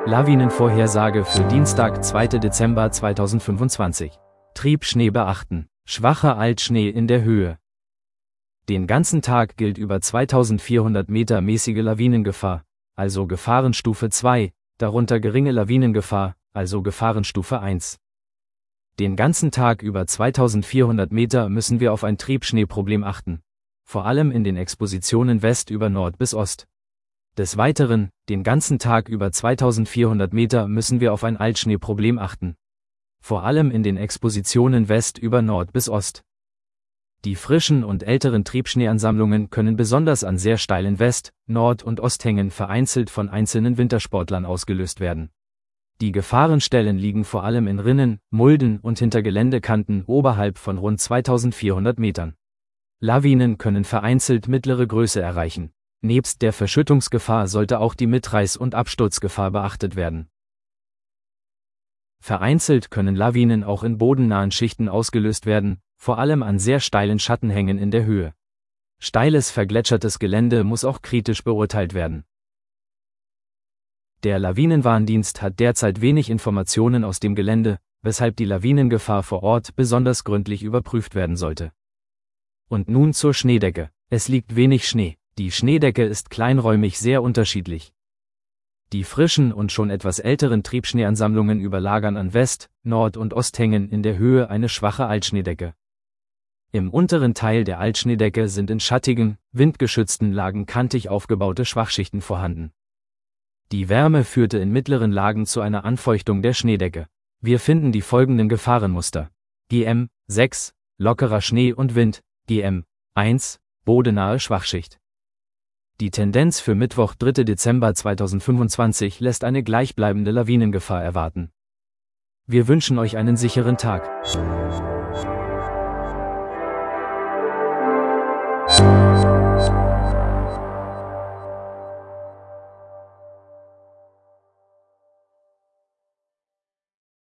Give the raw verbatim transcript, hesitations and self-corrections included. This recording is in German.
Lawinenvorhersage für Dienstag, zweiter Dezember zweitausendfünfundzwanzig. Triebschnee beachten. Schwacher Altschnee in der Höhe. Den ganzen Tag gilt über zweitausendvierhundert Meter mäßige Lawinengefahr, also Gefahrenstufe zwei, darunter geringe Lawinengefahr, also Gefahrenstufe eins. Den ganzen Tag über zweitausendvierhundert Meter müssen wir auf ein Triebschneeproblem achten, vor allem in den Expositionen West über Nord bis Ost. Des Weiteren, den ganzen Tag über zweitausendvierhundert Meter müssen wir auf ein Altschneeproblem achten, vor allem in den Expositionen West über Nord bis Ost. Die frischen und älteren Triebschneeansammlungen können besonders an sehr steilen West-, Nord- und Osthängen vereinzelt von einzelnen Wintersportlern ausgelöst werden. Die Gefahrenstellen liegen vor allem in Rinnen, Mulden und hinter Geländekanten oberhalb von rund zweitausendvierhundert Metern. Lawinen können vereinzelt mittlere Größe erreichen. Nebst der Verschüttungsgefahr sollte auch die Mitreiß- und Absturzgefahr beachtet werden. Vereinzelt können Lawinen auch in bodennahen Schichten ausgelöst werden, vor allem an sehr steilen Schattenhängen in der Höhe. Steiles vergletschertes Gelände muss auch kritisch beurteilt werden. Der Lawinenwarndienst hat derzeit wenig Informationen aus dem Gelände, weshalb die Lawinengefahr vor Ort besonders gründlich überprüft werden sollte. Und nun zur Schneedecke. Es liegt wenig Schnee. Die Schneedecke ist kleinräumig sehr unterschiedlich. Die frischen und schon etwas älteren Triebschneeansammlungen überlagern an West-, Nord- und Osthängen in der Höhe eine schwache Altschneedecke. Im unteren Teil der Altschneedecke sind in schattigen, windgeschützten Lagen kantig aufgebaute Schwachschichten vorhanden. Die Wärme führte in mittleren Lagen zu einer Anfeuchtung der Schneedecke. Wir finden die folgenden Gefahrenmuster: G M sechs, lockerer Schnee und Wind, G M eins, bodennahe Schwachschicht. Die Tendenz für Mittwoch, dritter Dezember zweitausendfünfundzwanzig lässt eine gleichbleibende Lawinengefahr erwarten. Wir wünschen euch einen sicheren Tag.